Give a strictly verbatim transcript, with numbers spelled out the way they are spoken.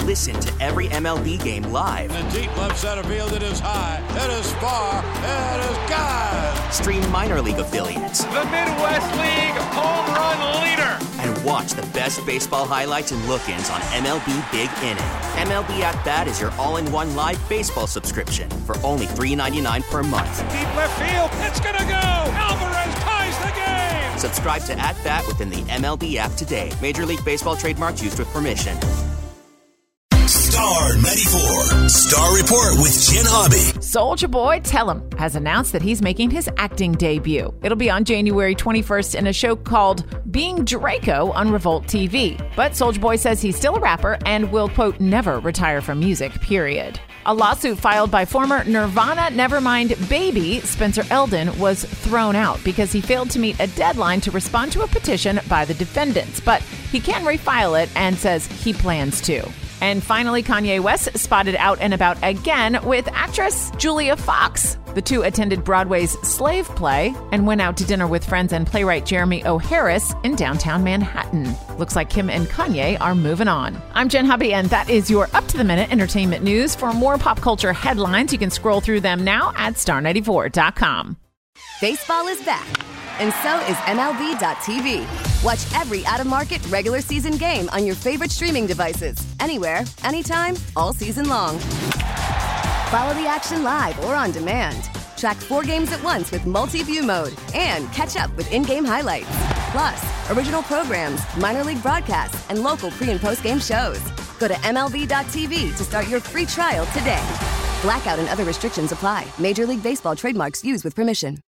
Listen to every M L B game live. In the deep left center field, it is high, it is far, it is gone. Stream minor league affiliates. The Midwest League home run leader. And watch the best baseball highlights and look-ins on M L B Big Inning. M L B At Bat is your all-in-one live baseball subscription for only three dollars and ninety-nine cents per month. Deep left field, it's gonna go! Alvarez ties the game! Subscribe to At Bat within the M L B app today. Major League Baseball trademarks used with permission. Star ninety-four, Star Report with Jen Hobby. Soulja Boy Tell'em has announced that he's making his acting debut. It'll be on January twenty-first in a show called Being Draco on Revolt T V. But Soulja Boy says he's still a rapper and will, quote, never retire from music, period. A lawsuit filed by former Nirvana Nevermind baby Spencer Eldon was thrown out because he failed to meet a deadline to respond to a petition by the defendants. But he can refile it and says he plans to. And finally, Kanye West spotted out and about again with actress Julia Fox. The two attended Broadway's Slave Play and went out to dinner with friends and playwright Jeremy O. Harris in downtown Manhattan. Looks like Kim and Kanye are moving on. I'm Jen Hubby, and that is your up-to-the-minute entertainment news. For more pop culture headlines, you can scroll through them now at star ninety-four dot com. Baseball is back, and so is M L B dot T V. Watch every out-of-market regular season game on your favorite streaming devices, anywhere, anytime, all season long. Follow the action live or on demand. Track four games at once with multi-view mode and catch up with in-game highlights. Plus, original programs, minor league broadcasts, and local pre- and post-game shows. Go to M L B dot T V to start your free trial today. Blackout and other restrictions apply. Major League Baseball trademarks used with permission.